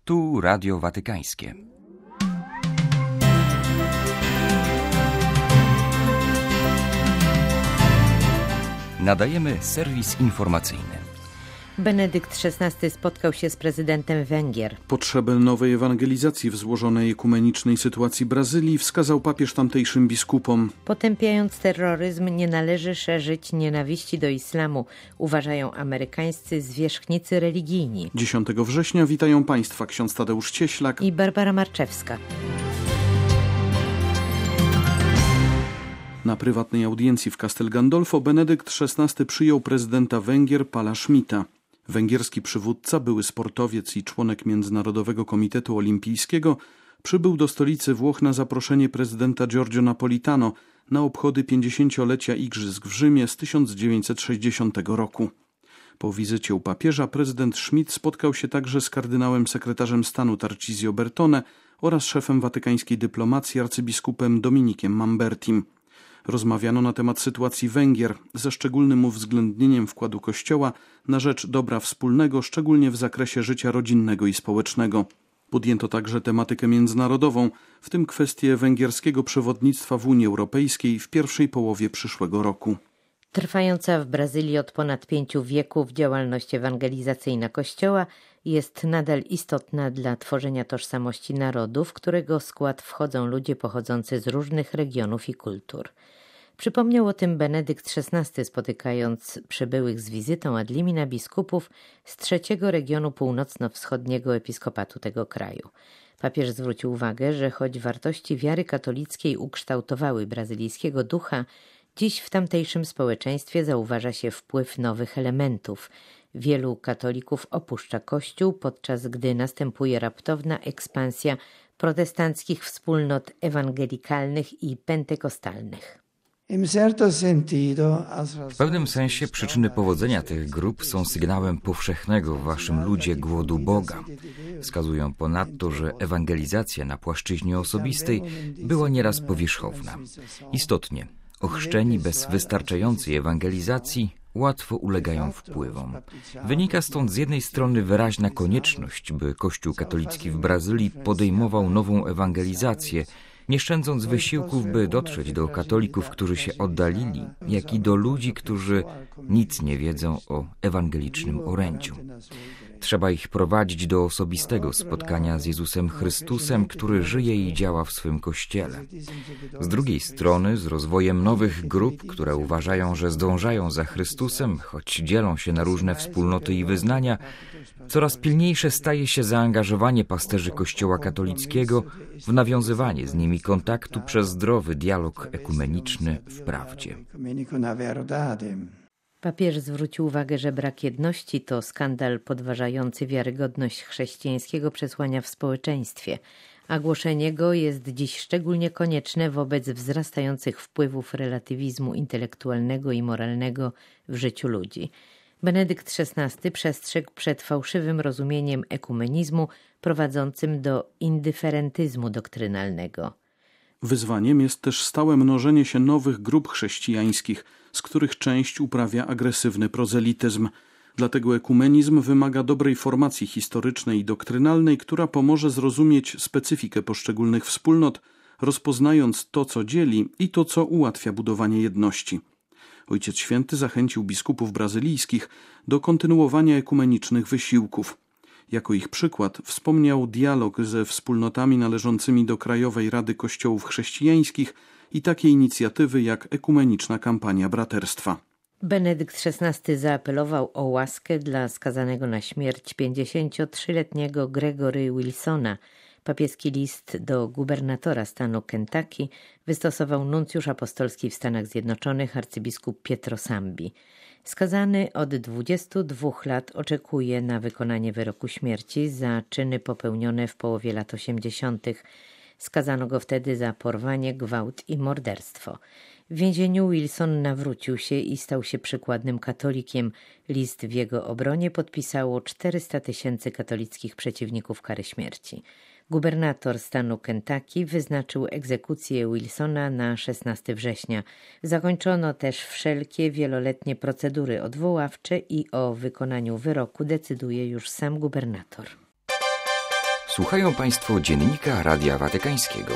Tu Radio Watykańskie. Nadajemy serwis informacyjny. Benedykt XVI spotkał się z prezydentem Węgier. Potrzebę nowej ewangelizacji w złożonej ekumenicznej sytuacji Brazylii wskazał papież tamtejszym biskupom. Potępiając terroryzm, nie należy szerzyć nienawiści do islamu, uważają amerykańscy zwierzchnicy religijni. 10 września witają Państwa ksiądz Tadeusz Cieślak i Barbara Marczewska. Na prywatnej audiencji w Castel Gandolfo Benedykt XVI przyjął prezydenta Węgier Pala Schmidta. Węgierski przywódca, były sportowiec i członek Międzynarodowego Komitetu Olimpijskiego, przybył do stolicy Włoch na zaproszenie prezydenta Giorgio Napolitano na obchody 50-lecia Igrzysk w Rzymie z 1960 roku. Po wizycie u papieża prezydent Schmidt spotkał się także z kardynałem sekretarzem stanu Tarcisio Bertone oraz szefem watykańskiej dyplomacji arcybiskupem Dominikiem Mambertim. Rozmawiano na temat sytuacji Węgier, ze szczególnym uwzględnieniem wkładu Kościoła na rzecz dobra wspólnego, szczególnie w zakresie życia rodzinnego i społecznego. Podjęto także tematykę międzynarodową, w tym kwestię węgierskiego przewodnictwa w Unii Europejskiej w pierwszej połowie przyszłego roku. Trwająca w Brazylii od ponad 5 wieków działalność ewangelizacyjna Kościoła jest nadal istotna dla tworzenia tożsamości narodu, w którego skład wchodzą ludzie pochodzący z różnych regionów i kultur. Przypomniał o tym Benedykt XVI, spotykając przybyłych z wizytą ad limina biskupów z 3. regionu północno-wschodniego episkopatu tego kraju. Papież zwrócił uwagę, że choć wartości wiary katolickiej ukształtowały brazylijskiego ducha, dziś w tamtejszym społeczeństwie zauważa się wpływ nowych elementów. Wielu katolików opuszcza Kościół, podczas gdy następuje raptowna ekspansja protestanckich wspólnot ewangelikalnych i pentekostalnych. W pewnym sensie przyczyny powodzenia tych grup są sygnałem powszechnego w waszym ludzie głodu Boga. Wskazują ponadto, że ewangelizacja na płaszczyźnie osobistej była nieraz powierzchowna. Istotnie, ochrzczeni bez wystarczającej ewangelizacji łatwo ulegają wpływom. Wynika stąd z jednej strony wyraźna konieczność, by Kościół katolicki w Brazylii podejmował nową ewangelizację, nie szczędząc wysiłków, by dotrzeć do katolików, którzy się oddalili, jak i do ludzi, którzy nic nie wiedzą o ewangelicznym orędziu. Trzeba ich prowadzić do osobistego spotkania z Jezusem Chrystusem, który żyje i działa w swym Kościele. Z drugiej strony, z rozwojem nowych grup, które uważają, że zdążają za Chrystusem, choć dzielą się na różne wspólnoty i wyznania, coraz pilniejsze staje się zaangażowanie pasterzy Kościoła katolickiego w nawiązywanie z nimi kontaktu przez zdrowy dialog ekumeniczny w prawdzie. Papież zwrócił uwagę, że brak jedności to skandal podważający wiarygodność chrześcijańskiego przesłania w społeczeństwie, a głoszenie go jest dziś szczególnie konieczne wobec wzrastających wpływów relatywizmu intelektualnego i moralnego w życiu ludzi. Benedykt XVI przestrzegł przed fałszywym rozumieniem ekumenizmu prowadzącym do indyferentyzmu doktrynalnego. Wyzwaniem jest też stałe mnożenie się nowych grup chrześcijańskich, z których część uprawia agresywny prozelityzm. Dlatego ekumenizm wymaga dobrej formacji historycznej i doktrynalnej, która pomoże zrozumieć specyfikę poszczególnych wspólnot, rozpoznając to, co dzieli i to, co ułatwia budowanie jedności. Ojciec Święty zachęcił biskupów brazylijskich do kontynuowania ekumenicznych wysiłków. Jako ich przykład wspomniał dialog ze wspólnotami należącymi do Krajowej Rady Kościołów Chrześcijańskich i takie inicjatywy jak Ekumeniczna Kampania Braterstwa. Benedykt XVI zaapelował o łaskę dla skazanego na śmierć 53-letniego Gregory Wilsona. Papieski list do gubernatora stanu Kentucky wystosował nuncjusz apostolski w Stanach Zjednoczonych arcybiskup Pietro Sambi. Skazany od 22 lat oczekuje na wykonanie wyroku śmierci za czyny popełnione w połowie lat 80. Skazano go wtedy za porwanie, gwałt i morderstwo. W więzieniu Wilson nawrócił się i stał się przykładnym katolikiem. List w jego obronie podpisało 400 000 katolickich przeciwników kary śmierci. Gubernator stanu Kentucky wyznaczył egzekucję Wilsona na 16 września. Zakończono też wszelkie wieloletnie procedury odwoławcze i o wykonaniu wyroku decyduje już sam gubernator. Słuchają Państwo Dziennika Radia Watykańskiego.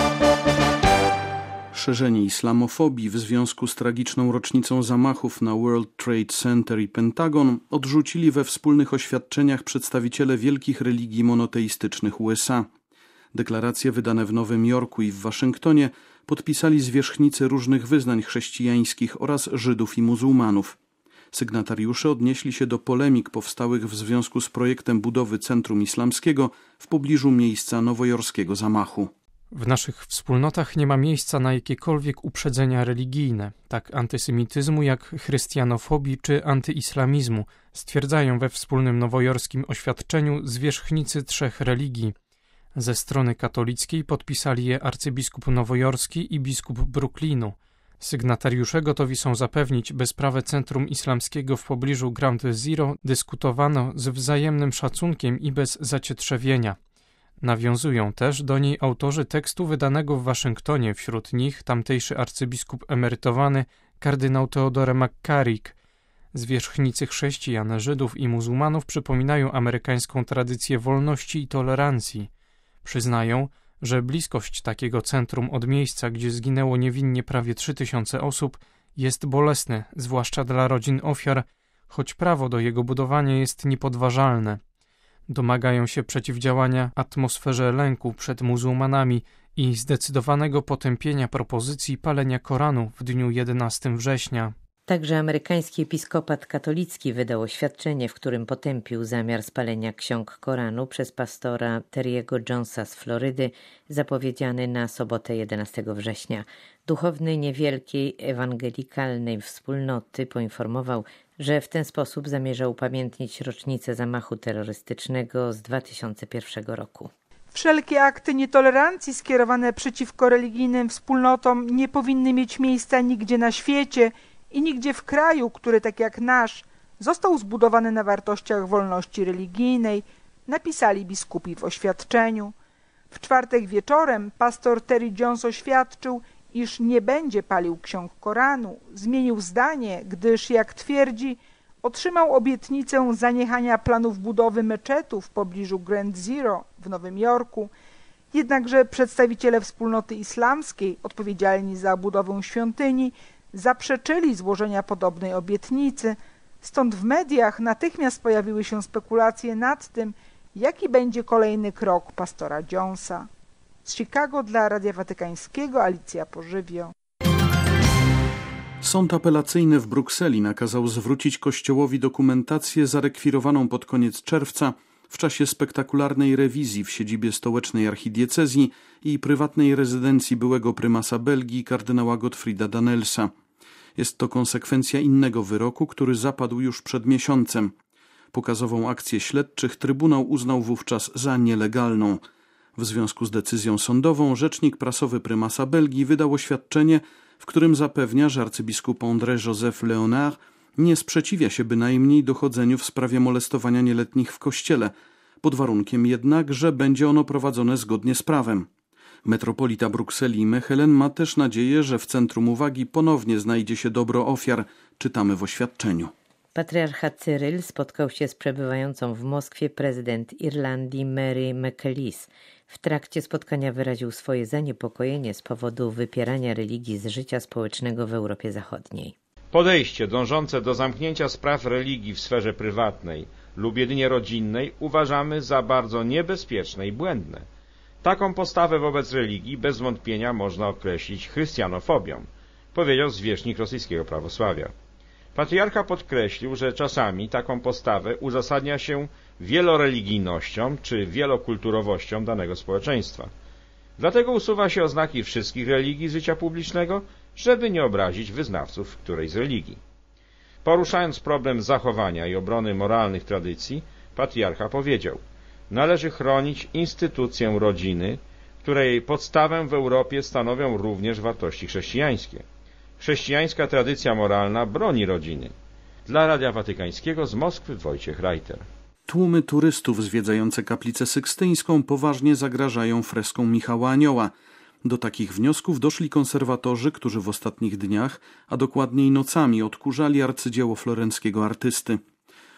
Szerzenie islamofobii w związku z tragiczną rocznicą zamachów na World Trade Center i Pentagon odrzucili we wspólnych oświadczeniach przedstawiciele wielkich religii monoteistycznych USA. Deklaracje wydane w Nowym Jorku i w Waszyngtonie podpisali zwierzchnicy różnych wyznań chrześcijańskich oraz Żydów i muzułmanów. Sygnatariusze odnieśli się do polemik powstałych w związku z projektem budowy Centrum Islamskiego w pobliżu miejsca nowojorskiego zamachu. W naszych wspólnotach nie ma miejsca na jakiekolwiek uprzedzenia religijne, tak antysemityzmu jak chrystianofobii czy antyislamizmu, stwierdzają we wspólnym nowojorskim oświadczeniu zwierzchnicy 3 religii. Ze strony katolickiej podpisali je arcybiskup nowojorski i biskup Brooklynu. Sygnatariusze gotowi są zapewnić bezprawe Centrum Islamskiego w pobliżu Ground Zero, dyskutowano z wzajemnym szacunkiem i bez zacietrzewienia. Nawiązują też do niej autorzy tekstu wydanego w Waszyngtonie, wśród nich tamtejszy arcybiskup emerytowany kardynał Theodore McCarrick. Zwierzchnicy chrześcijan, Żydów i muzułmanów przypominają amerykańską tradycję wolności i tolerancji. Przyznają, że bliskość takiego centrum od miejsca, gdzie zginęło niewinnie prawie 3000 osób, jest bolesne, zwłaszcza dla rodzin ofiar, choć prawo do jego budowania jest niepodważalne. Domagają się przeciwdziałania atmosferze lęku przed muzułmanami i zdecydowanego potępienia propozycji palenia Koranu w dniu 11 września. Także amerykański episkopat katolicki wydał oświadczenie, w którym potępił zamiar spalenia ksiąg Koranu przez pastora Terry'ego Jonesa z Florydy, zapowiedziany na sobotę 11 września. Duchowny niewielkiej ewangelikalnej wspólnoty poinformował, że w ten sposób zamierza upamiętnić rocznicę zamachu terrorystycznego z 2001 roku. Wszelkie akty nietolerancji skierowane przeciwko religijnym wspólnotom nie powinny mieć miejsca nigdzie na świecie i nigdzie w kraju, który tak jak nasz został zbudowany na wartościach wolności religijnej, napisali biskupi w oświadczeniu. W czwartek wieczorem pastor Terry Jones oświadczył, iż nie będzie palił ksiąg Koranu. Zmienił zdanie, gdyż, jak twierdzi, otrzymał obietnicę zaniechania planów budowy meczetu w pobliżu Ground Zero w Nowym Jorku. Jednakże przedstawiciele wspólnoty islamskiej, odpowiedzialni za budowę świątyni, zaprzeczyli złożenia podobnej obietnicy. Stąd w mediach natychmiast pojawiły się spekulacje nad tym, jaki będzie kolejny krok pastora Jonesa. Z Chicago dla Radia Watykańskiego Alicja Pożywio. Sąd apelacyjny w Brukseli nakazał zwrócić Kościołowi dokumentację zarekwirowaną pod koniec czerwca w czasie spektakularnej rewizji w siedzibie stołecznej archidiecezji i prywatnej rezydencji byłego prymasa Belgii kardynała Gottfrieda Danelsa. Jest to konsekwencja innego wyroku, który zapadł już przed miesiącem. Pokazową akcję śledczych Trybunał uznał wówczas za nielegalną. W związku z decyzją sądową rzecznik prasowy prymasa Belgii wydał oświadczenie, w którym zapewnia, że arcybiskup André-Joseph Léonard nie sprzeciwia się bynajmniej dochodzeniu w sprawie molestowania nieletnich w kościele, pod warunkiem jednak, że będzie ono prowadzone zgodnie z prawem. Metropolita Brukseli Mechelen ma też nadzieję, że w centrum uwagi ponownie znajdzie się dobro ofiar, czytamy w oświadczeniu. Patriarcha Cyryl spotkał się z przebywającą w Moskwie prezydent Irlandii Mary McAleese. W trakcie spotkania wyraził swoje zaniepokojenie z powodu wypierania religii z życia społecznego w Europie Zachodniej. Podejście dążące do zamknięcia spraw religii w sferze prywatnej lub jedynie rodzinnej uważamy za bardzo niebezpieczne i błędne. Taką postawę wobec religii bez wątpienia można określić chrystianofobią, powiedział zwierzchnik rosyjskiego prawosławia. Patriarcha podkreślił, że czasami taką postawę uzasadnia się wieloreligijnością czy wielokulturowością danego społeczeństwa. Dlatego usuwa się oznaki wszystkich religii życia publicznego, żeby nie obrazić wyznawców którejś z religii. Poruszając problem zachowania i obrony moralnych tradycji, patriarcha powiedział: należy chronić instytucję rodziny, której podstawę w Europie stanowią również wartości chrześcijańskie. Chrześcijańska tradycja moralna broni rodziny. Dla Radia Watykańskiego z Moskwy Wojciech Reiter. Tłumy turystów zwiedzające kaplicę sykstyńską poważnie zagrażają freskom Michała Anioła. Do takich wniosków doszli konserwatorzy, którzy w ostatnich dniach, a dokładniej nocami, odkurzali arcydzieło florenckiego artysty.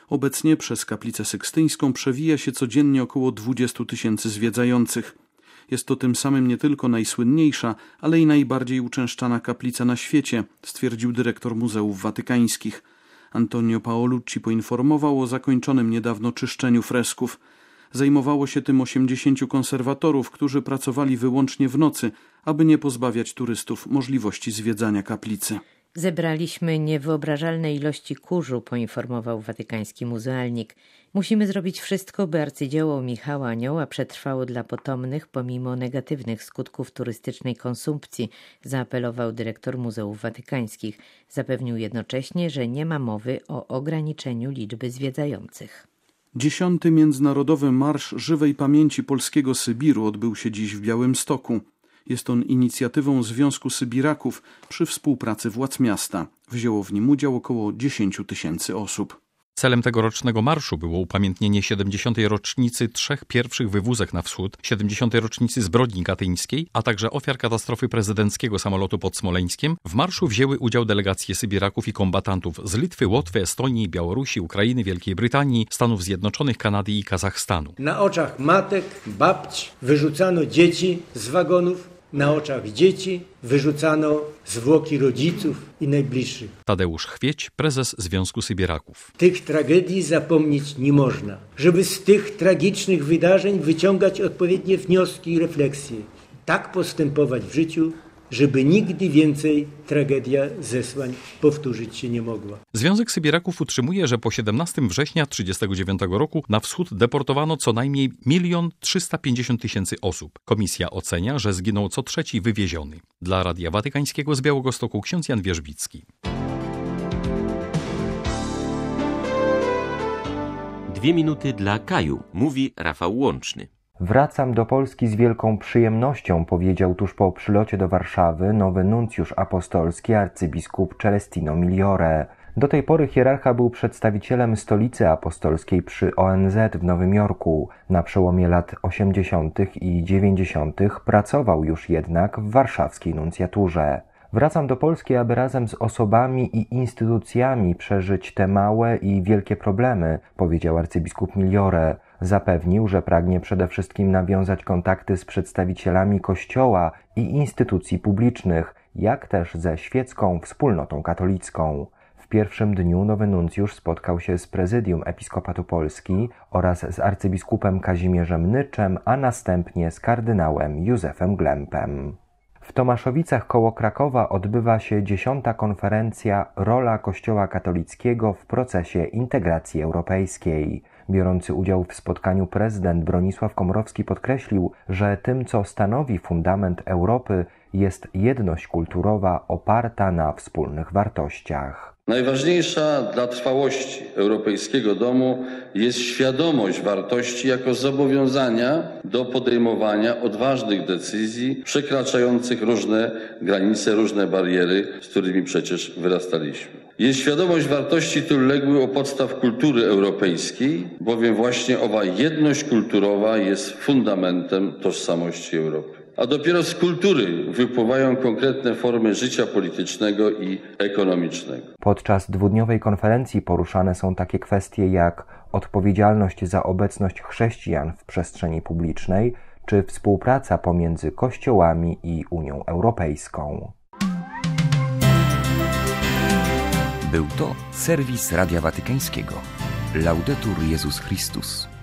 Obecnie przez kaplicę sykstyńską przewija się codziennie około 20 000 zwiedzających. Jest to tym samym nie tylko najsłynniejsza, ale i najbardziej uczęszczana kaplica na świecie, stwierdził dyrektor Muzeów Watykańskich. Antonio Paolucci poinformował o zakończonym niedawno czyszczeniu fresków. Zajmowało się tym 80 konserwatorów, którzy pracowali wyłącznie w nocy, aby nie pozbawiać turystów możliwości zwiedzania kaplicy. Zebraliśmy niewyobrażalne ilości kurzu, poinformował watykański muzealnik. Musimy zrobić wszystko, by arcydzieło Michała Anioła przetrwało dla potomnych pomimo negatywnych skutków turystycznej konsumpcji, zaapelował dyrektor Muzeów Watykańskich. Zapewnił jednocześnie, że nie ma mowy o ograniczeniu liczby zwiedzających. 10. Międzynarodowy Marsz Żywej Pamięci Polskiego Sybiru odbył się dziś w Białymstoku. Jest on inicjatywą Związku Sybiraków przy współpracy władz miasta. Wzięło w nim udział około 10 000 osób. Celem tegorocznego marszu było upamiętnienie 70. rocznicy 3 pierwszych wywózek na wschód, 70. rocznicy zbrodni katyńskiej, a także ofiar katastrofy prezydenckiego samolotu pod Smoleńskiem. W marszu wzięły udział delegacje Sybiraków i kombatantów z Litwy, Łotwy, Estonii, Białorusi, Ukrainy, Wielkiej Brytanii, Stanów Zjednoczonych, Kanady i Kazachstanu. Na oczach matek, babć wyrzucano dzieci z wagonów. Na oczach dzieci wyrzucano zwłoki rodziców i najbliższych. Tadeusz Chwieć, prezes Związku Sybiraków. Tych tragedii zapomnieć nie można. Żeby z tych tragicznych wydarzeń wyciągać odpowiednie wnioski i refleksje. Tak postępować w życiu, żeby nigdy więcej tragedia zesłań powtórzyć się nie mogła. Związek Sybiraków utrzymuje, że po 17 września 1939 roku na wschód deportowano co najmniej 1 350 000 osób. Komisja ocenia, że zginął co trzeci wywieziony. Dla Radia Watykańskiego z Białegostoku ksiądz Jan Wierzbicki. 2 minuty dla Kaju, mówi Rafał Łączny. Wracam do Polski z wielką przyjemnością, powiedział tuż po przylocie do Warszawy nowy nuncjusz apostolski arcybiskup Celestino Migliore. Do tej pory hierarcha był przedstawicielem stolicy apostolskiej przy ONZ w Nowym Jorku. Na przełomie lat 80. i 90. pracował już jednak w warszawskiej nuncjaturze. Wracam do Polski, aby razem z osobami i instytucjami przeżyć te małe i wielkie problemy, powiedział arcybiskup Migliore. Zapewnił, że pragnie przede wszystkim nawiązać kontakty z przedstawicielami Kościoła i instytucji publicznych, jak też ze świecką wspólnotą katolicką. W pierwszym dniu nowy nuncjusz spotkał się z prezydium Episkopatu Polski oraz z arcybiskupem Kazimierzem Nyczem, a następnie z kardynałem Józefem Glempem. W Tomaszowicach koło Krakowa odbywa się 10. konferencja Rola Kościoła katolickiego w procesie integracji europejskiej. Biorący udział w spotkaniu prezydent Bronisław Komorowski podkreślił, że tym, co stanowi fundament Europy, jest jedność kulturowa oparta na wspólnych wartościach. Najważniejsza dla trwałości europejskiego domu jest świadomość wartości jako zobowiązania do podejmowania odważnych decyzji przekraczających różne granice, różne bariery, z którymi przecież wyrastaliśmy. Jest świadomość wartości, które legły u podstaw kultury europejskiej, bowiem właśnie owa jedność kulturowa jest fundamentem tożsamości Europy. A dopiero z kultury wypływają konkretne formy życia politycznego i ekonomicznego. Podczas dwudniowej konferencji poruszane są takie kwestie jak odpowiedzialność za obecność chrześcijan w przestrzeni publicznej, czy współpraca pomiędzy kościołami i Unią Europejską. Był to serwis Radia Watykańskiego. Laudetur Jezus Chrystus.